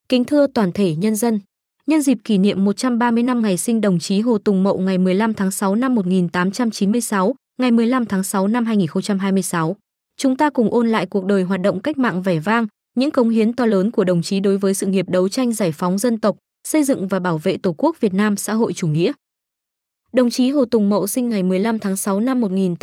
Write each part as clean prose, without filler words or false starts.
Kính thưa toàn thể nhân dân, nhân dịp kỷ niệm 130 năm ngày sinh đồng chí Hồ Tùng Mậu ngày 15 tháng 6 năm 1896, ngày 15 tháng 6 năm 2026, chúng ta cùng ôn lại cuộc đời hoạt động cách mạng vẻ vang, những cống hiến to lớn của đồng chí đối với sự nghiệp đấu tranh giải phóng dân tộc, xây dựng và bảo vệ Tổ quốc Việt Nam xã hội chủ nghĩa. Đồng chí Hồ Tùng Mậu sinh ngày 15 tháng 6 năm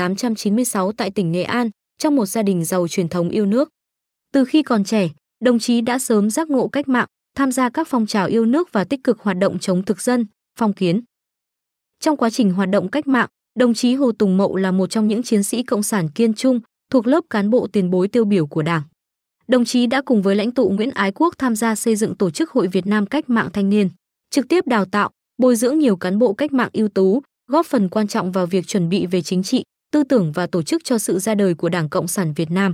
1896 tại tỉnh Nghệ An, trong một gia đình giàu truyền thống yêu nước. Từ khi còn trẻ, đồng chí đã sớm giác ngộ cách mạng, tham gia các phong trào yêu nước và tích cực hoạt động chống thực dân, phong kiến. Trong quá trình hoạt động cách mạng, đồng chí Hồ Tùng Mậu là một trong những chiến sĩ cộng sản kiên trung, thuộc lớp cán bộ tiền bối tiêu biểu của Đảng. Đồng chí đã cùng với lãnh tụ Nguyễn Ái Quốc tham gia xây dựng tổ chức Hội Việt Nam Cách mạng Thanh niên, trực tiếp đào tạo, bồi dưỡng nhiều cán bộ cách mạng ưu tú, góp phần quan trọng vào việc chuẩn bị về chính trị, tư tưởng và tổ chức cho sự ra đời của Đảng Cộng sản Việt Nam.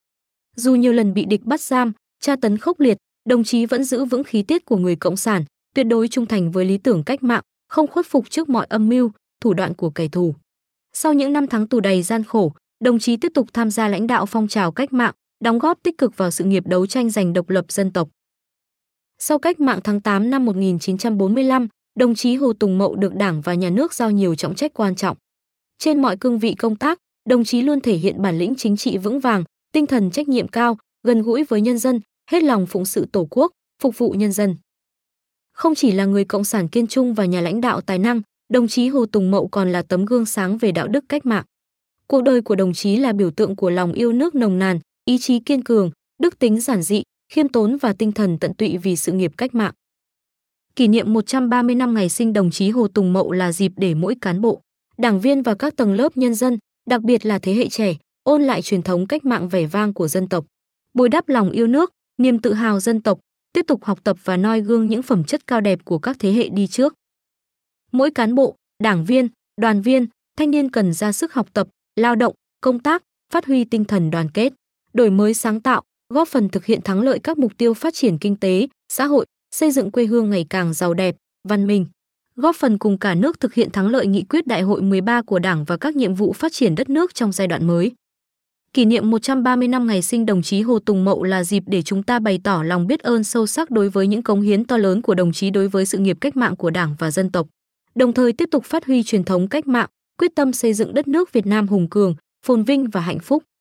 Dù nhiều lần bị địch bắt giam, tra tấn khốc liệt, đồng chí vẫn giữ vững khí tiết của người cộng sản, tuyệt đối trung thành với lý tưởng cách mạng, không khuất phục trước mọi âm mưu, thủ đoạn của kẻ thù. Sau những năm tháng tù đầy gian khổ, đồng chí tiếp tục tham gia lãnh đạo phong trào cách mạng, đóng góp tích cực vào sự nghiệp đấu tranh giành độc lập dân tộc. Sau cách mạng tháng 8 năm 1945, đồng chí Hồ Tùng Mậu được Đảng và Nhà nước giao nhiều trọng trách quan trọng. Trên mọi cương vị công tác, đồng chí luôn thể hiện bản lĩnh chính trị vững vàng, tinh thần trách nhiệm cao, gần gũi với nhân dân, hết lòng phụng sự Tổ quốc, phục vụ nhân dân. Không chỉ là người cộng sản kiên trung và nhà lãnh đạo tài năng, đồng chí Hồ Tùng Mậu còn là tấm gương sáng về đạo đức cách mạng. Cuộc đời của đồng chí là biểu tượng của lòng yêu nước nồng nàn, ý chí kiên cường, đức tính giản dị, khiêm tốn và tinh thần tận tụy vì sự nghiệp cách mạng. Kỷ niệm 130 năm ngày sinh đồng chí Hồ Tùng Mậu là dịp để mỗi cán bộ, đảng viên và các tầng lớp nhân dân, đặc biệt là thế hệ trẻ, ôn lại truyền thống cách mạng vẻ vang của dân tộc, bồi đắp lòng yêu nước, niềm tự hào dân tộc, tiếp tục học tập và noi gương những phẩm chất cao đẹp của các thế hệ đi trước. Mỗi cán bộ, đảng viên, đoàn viên, thanh niên cần ra sức học tập, lao động, công tác, phát huy tinh thần đoàn kết, đổi mới sáng tạo, góp phần thực hiện thắng lợi các mục tiêu phát triển kinh tế, xã hội, xây dựng quê hương ngày càng giàu đẹp, văn minh, góp phần cùng cả nước thực hiện thắng lợi nghị quyết Đại hội 13 của Đảng và các nhiệm vụ phát triển đất nước trong giai đoạn mới. Kỷ niệm 130 năm ngày sinh đồng chí Hồ Tùng Mậu là dịp để chúng ta bày tỏ lòng biết ơn sâu sắc đối với những cống hiến to lớn của đồng chí đối với sự nghiệp cách mạng của Đảng và dân tộc, đồng thời tiếp tục phát huy truyền thống cách mạng, quyết tâm xây dựng đất nước Việt Nam hùng cường, phồn vinh và hạnh phúc.